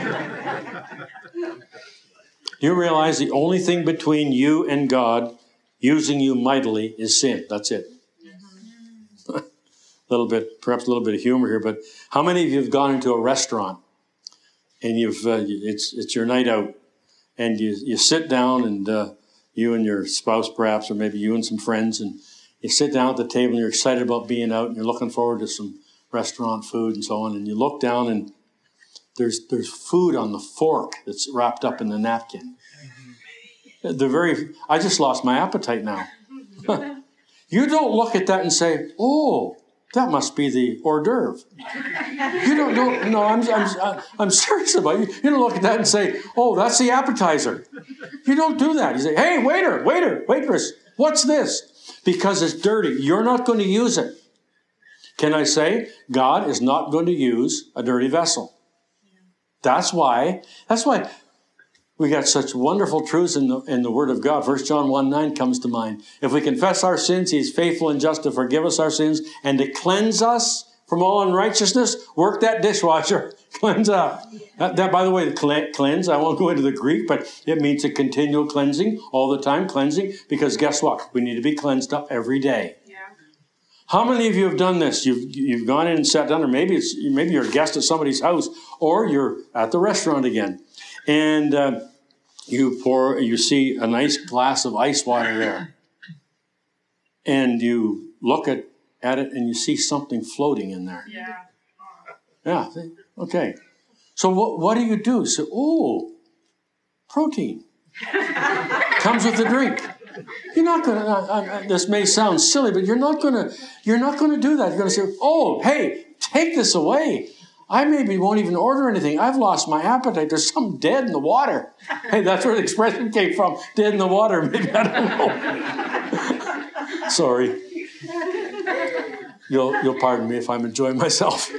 You realize the only thing between you and God using you mightily is sin. That's it. little bit, perhaps a little bit of humor here, but how many of you have gone into a restaurant and you've uh, it's it's your night out, and you you sit down and uh, you and your spouse perhaps, or maybe you and some friends, and you sit down at the table and you're excited about being out and you're looking forward to some restaurant food and so on, and you look down and there's there's food on the fork that's wrapped up in the napkin. The very I just lost my appetite now. You don't look at that and say, "Oh, that must be the hors d'oeuvre." You don't, don't no, I'm, I'm, I'm serious about it. You don't look at that and say, "Oh, that's the appetizer." You don't do that. You say, "Hey, waiter, waiter, waitress, what's this?" Because it's dirty. You're not going to use it. Can I say, God is not going to use a dirty vessel. That's why, that's why we got such wonderful truths in the, in the Word of God. First John one nine comes to mind. If we confess our sins, He is faithful and just to forgive us our sins and to cleanse us from all unrighteousness. Work that dishwasher. Cleanse up. That, that, by the way, the cleanse, I won't go into the Greek, but it means a continual cleansing, all the time cleansing, because guess what? We need to be cleansed up every day. Yeah. How many of you have done this? You've, you've gone in and sat down, or maybe, it's, maybe you're a guest at somebody's house, or you're at the restaurant again. And uh, you pour, you see a nice glass of ice water there. And you look at, at it and you see something floating in there. Yeah. Yeah. Okay. So what, what do you do? So, oh, protein. Comes with the drink. You're not going to, uh, uh, this may sound silly, but you're not going to, you're not going to do that. You're going to say, oh, hey, take this away. I maybe won't even order anything. I've lost my appetite. There's something dead in the water. Hey, that's where the expression came from. Dead in the water. Maybe, I don't know. Sorry. You'll, you'll pardon me if I'm enjoying myself.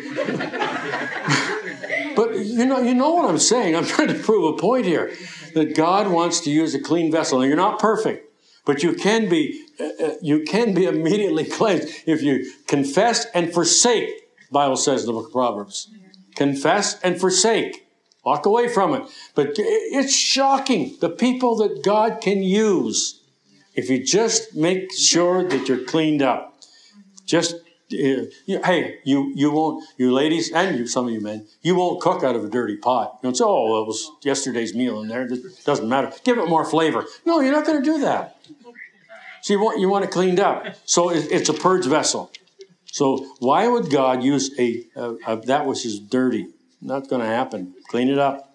But you know, you know what I'm saying. I'm trying to prove a point here. That God wants to use a clean vessel. Now, you're not perfect. But you can be, uh, you can be immediately cleansed if you confess and forsake, the Bible says in the book of Proverbs. Confess and forsake. Walk away from it. But it's shocking, the people that God can use if you just make sure that you're cleaned up. Just, uh, you, hey, you you won't, you ladies, and you, some of you men, you won't cook out of a dirty pot. You don't say, oh, well, it was yesterday's meal in there. It doesn't matter. Give it more flavor. No, you're not going to do that. So you want, you want it cleaned up. So it, it's a purge vessel. So why would God use a, a, a that which is dirty? Not going to happen. Clean it up.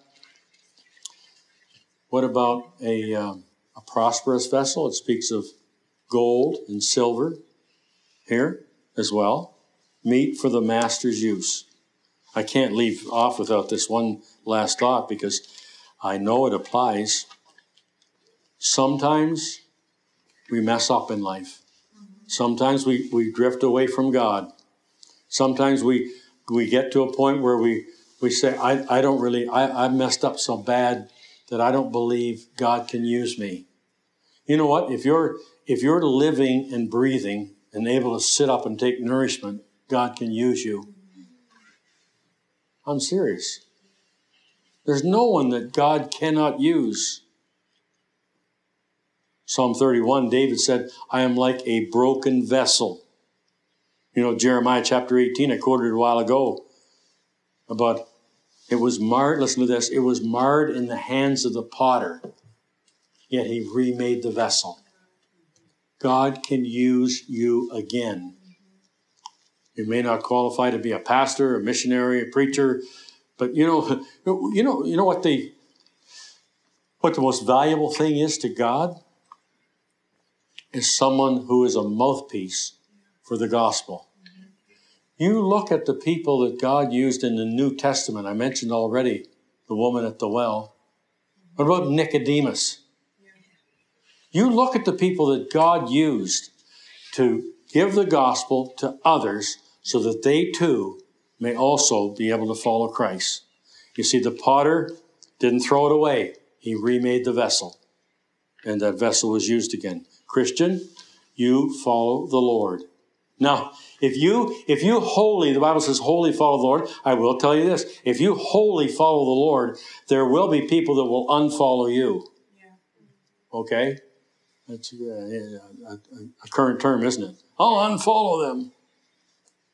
What about a, um, a prosperous vessel? It speaks of gold and silver here as well. Meat for the master's use. I can't leave off without this one last thought because I know it applies. Sometimes we mess up in life. Sometimes we, we drift away from God. Sometimes we we get to a point where we, we say, I, I don't really, I, I messed up so bad that I don't believe God can use me. You know what? If you're if you're living and breathing and able to sit up and take nourishment, God can use you. I'm serious. There's no one that God cannot use. Psalm thirty-one, David said, I am like a broken vessel. You know, Jeremiah chapter eighteen, I quoted a while ago about it was marred, listen to this, it was marred in the hands of the potter, yet he remade the vessel. God can use you again. You may not qualify to be a pastor, a missionary, a preacher, but you know, you know, you know what the what the most valuable thing is to God? Is someone who is a mouthpiece for the gospel. You look at the people that God used in the New Testament. I mentioned already the woman at the well. What about Nicodemus? You look at the people that God used to give the gospel to others so that they too may also be able to follow Christ. You see, the potter didn't throw it away. He remade the vessel. And that vessel was used again. Christian, you follow the Lord. Now, if you if you wholly, the Bible says wholly follow the Lord, I will tell you this. If you wholly follow the Lord, there will be people that will unfollow you. Yeah. Okay? That's a, a, a current term, isn't it? I'll unfollow them.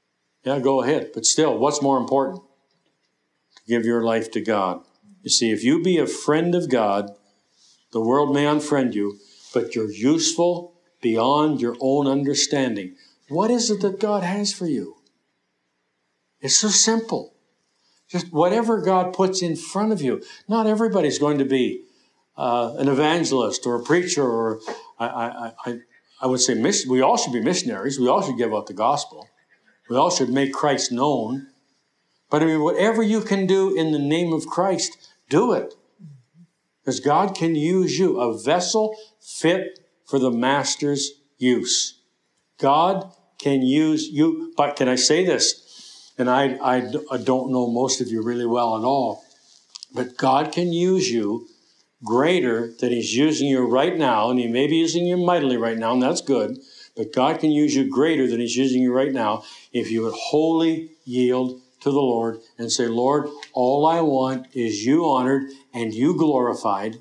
Yeah, go ahead. But still, what's more important? To give your life to God. You see, if you be a friend of God, the world may unfriend you, but you're useful beyond your own understanding. What is it that God has for you? It's so simple. Just whatever God puts in front of you. Not everybody's going to be uh, an evangelist or a preacher, or I, I, I, I would say mission. We all should be missionaries. We all should give out the gospel. We all should make Christ known. But I mean, whatever you can do in the name of Christ, do it. Because God can use you, a vessel fit for the master's use. God can use you. But can I say this? And I, I, I don't know most of you really well at all. But God can use you greater than he's using you right now. And he may be using you mightily right now, and that's good. But God can use you greater than he's using you right now if you would wholly yield to the Lord and say, Lord, all I want is you honored and you glorified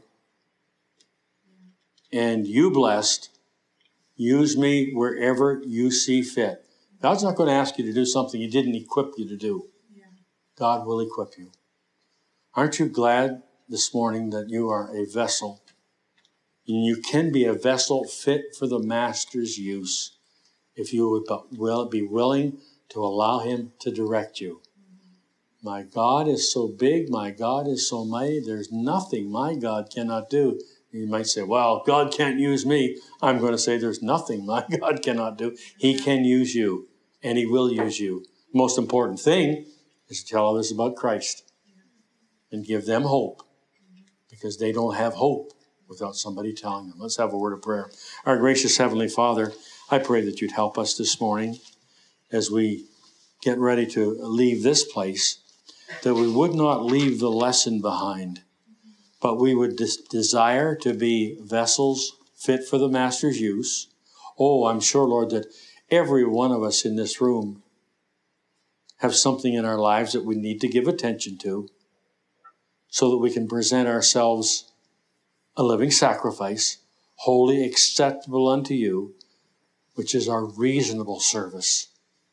and you blessed. Use me wherever you see fit. God's not going to ask you to do something he didn't equip you to do. Yeah. God will equip you. Aren't you glad this morning that you are a vessel? And you can be a vessel fit for the master's use if you would be willing to allow him to direct you. My God is so big. My God is so mighty. There's nothing my God cannot do. You might say, well, God can't use me. I'm going to say there's nothing my God cannot do. He can use you, and he will use you. The most important thing is to tell others about Christ and give them hope, because they don't have hope without somebody telling them. Let's have a word of prayer. Our gracious Heavenly Father, I pray that you'd help us this morning as we get ready to leave this place, that we would not leave the lesson behind, but we would des- desire to be vessels fit for the master's use. Oh, I'm sure, Lord, that every one of us in this room have something in our lives that we need to give attention to so that we can present ourselves a living sacrifice, wholly acceptable unto you, which is our reasonable service.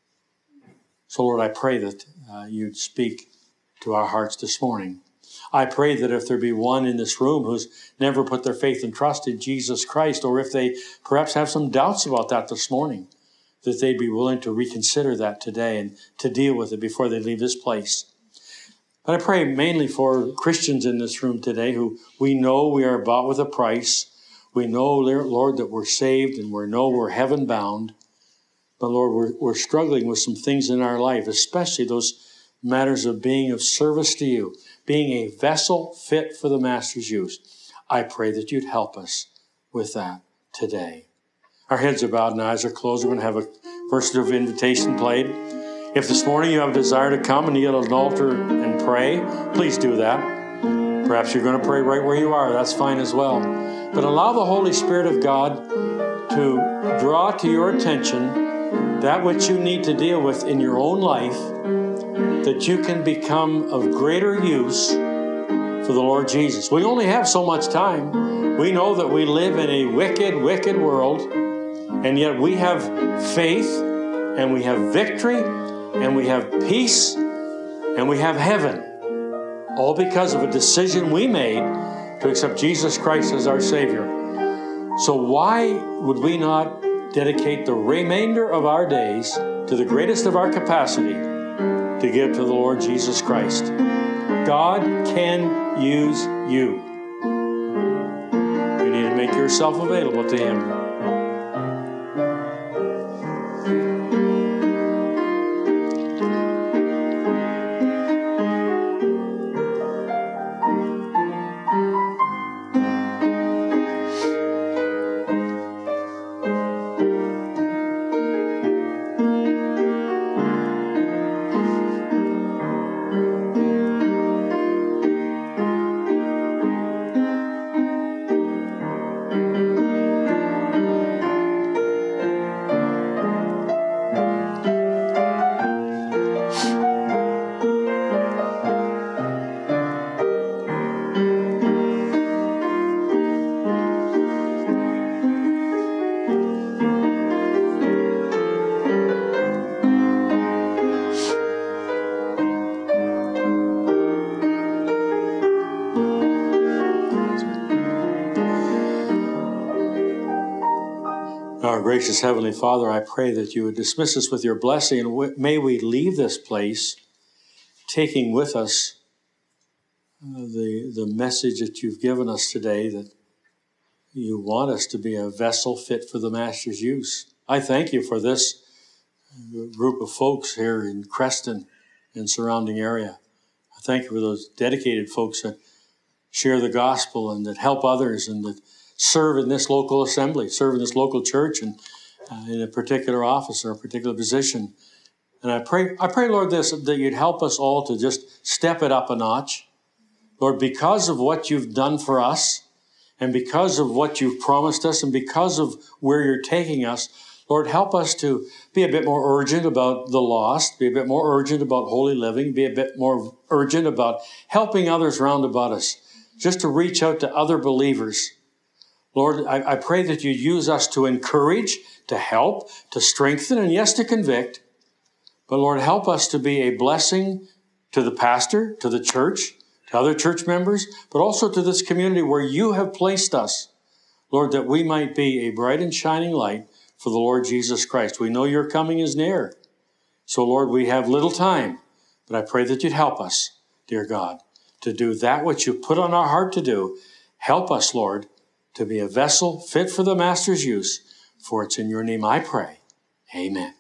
So, Lord, I pray that uh, you'd speak to our hearts this morning. I pray that if there be one in this room who's never put their faith and trust in Jesus Christ, or if they perhaps have some doubts about that this morning, that they'd be willing to reconsider that today and to deal with it before they leave this place. But I pray mainly for Christians in this room today who we know we are bought with a price. We know, Lord, that we're saved and we know we're heaven bound. But Lord, we're, we're struggling with some things in our life, especially those matters of being of service to you, being a vessel fit for the master's use. I pray that you'd help us with that today. Our heads are bowed and eyes are closed. We're going to have a verse of invitation played. If this morning you have a desire to come and kneel at an altar and pray, please do that. Perhaps you're going to pray right where you are. That's fine as well. But allow the Holy Spirit of God to draw to your attention that which you need to deal with in your own life, that you can become of greater use for the Lord Jesus. We only have so much time. We know that we live in a wicked, wicked world, and yet we have faith, and we have victory, and we have peace, and we have heaven, all because of a decision we made to accept Jesus Christ as our Savior. So why would we not dedicate the remainder of our days to the greatest of our capacity to give to the Lord Jesus Christ? God can use you. You need to make yourself available to him. gracious Heavenly Father, I pray that you would dismiss us with your blessing, and may we leave this place taking with us uh, the, the message that you've given us today, that you want us to be a vessel fit for the Master's use. I thank you for this group of folks here in Creston and surrounding area. I thank you for those dedicated folks that share the gospel and that help others and that serve in this local assembly, serve in this local church and uh, in a particular office or a particular position. And I pray, I pray, Lord, this, that you'd help us all to just step it up a notch. Lord, because of what you've done for us and because of what you've promised us and because of where you're taking us, Lord, help us to be a bit more urgent about the lost, be a bit more urgent about holy living, be a bit more urgent about helping others round about us, just to reach out to other believers. Lord, I, I pray that you use us to encourage, to help, to strengthen, and yes, to convict. But Lord, help us to be a blessing to the pastor, to the church, to other church members, but also to this community where you have placed us. Lord, that we might be a bright and shining light for the Lord Jesus Christ. We know your coming is near. So, Lord, we have little time, but I pray that you'd help us, dear God, to do that which you put on our heart to do. Help us, Lord, to be a vessel fit for the Master's use. For it's in your name I pray. Amen.